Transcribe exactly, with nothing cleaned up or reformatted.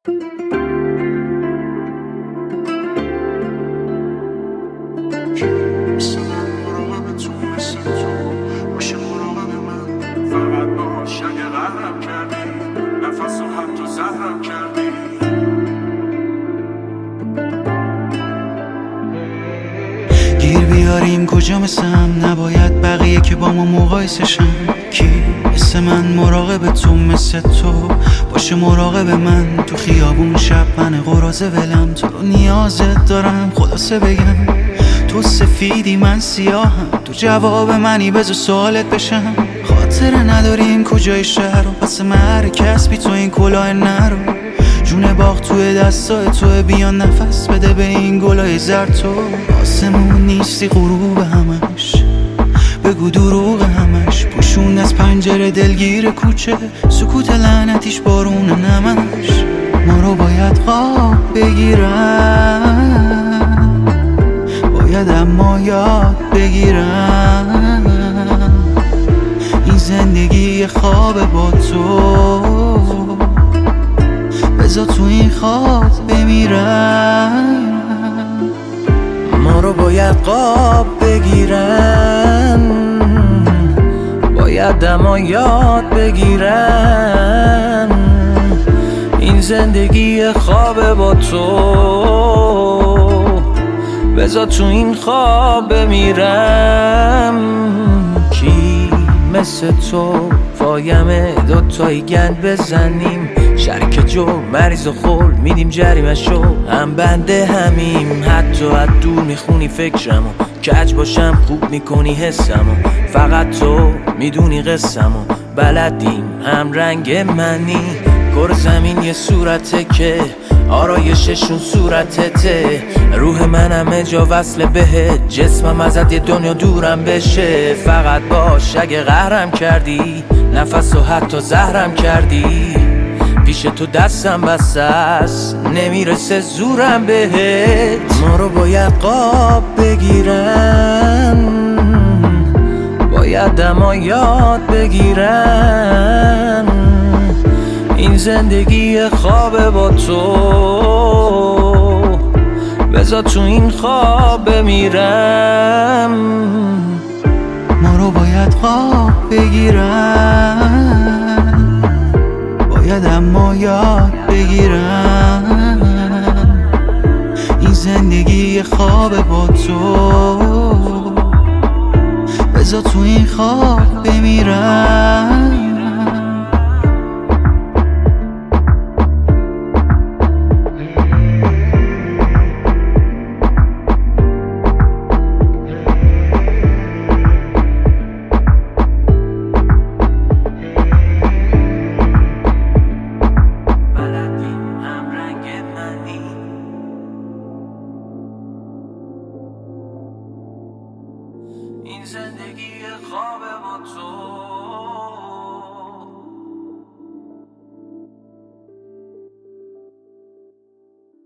گیر بیاریم کجا مثلم، نباید بقیه که با ما مقایسه شن. کی مثل من مراقب تو، مثل تو باشه مراقب من. تو خیابون شب من قراضه ولم، تو رو نیازت دارم خلاصه بگم. تو سفیدی من سیاهم، تو جواب منی بذار سوالت بشم. خاطره نداریم کجای شهر و پس مهر کسبی تو این کلاه نرو. جون باغ توی دستای توی، بیان نفس بده به این گلای زرد. تو آسمون نیستی غروب همش، بگو دروغ همش. پوشون از پنجره دلگیر کوچه، سکوت لعنتیش بارون نمش. ما رو باید خواب بگیرن، باید اما یاد بگیرن. این زندگی خواب با تو، بذار تو این خواب بمیرن. ما رو باید خواب بگیرن، باید اما یاد بگیرن. این زندگی خواب با تو، بذار تو این خواب بمیرم. کی مثل تو فایمه دوتایی گند بزنیم. شریک جو مریض و خول میدیم جریمشو، هم بنده همیم. حتی از دور میخونی فکرمو، کج باشم خوب میکنی حسمو. فقط تو میدونی قصمو، بلدیم هم رنگ منی. کره زمین یه صورته که آرایششون صورتته. روح من همه جا وصل بهت، جسمم ازت یه دنیا دورم بشه. فقط باش اگه قهرم کردی، نفس و حتی زهرم کردی. پیش تو دستم بسته است، نمیرسه زورم بهت. ما رو باید خواب بگیرن، باید اما یاد بگیرن. این زندگی خواب با تو، بذار تو این خواب بمیرم. ما رو باید خواب بگیرن، باید اما یاد بگیرن. این زندگی خواب با تو، بذار تو این خواب بمیرن.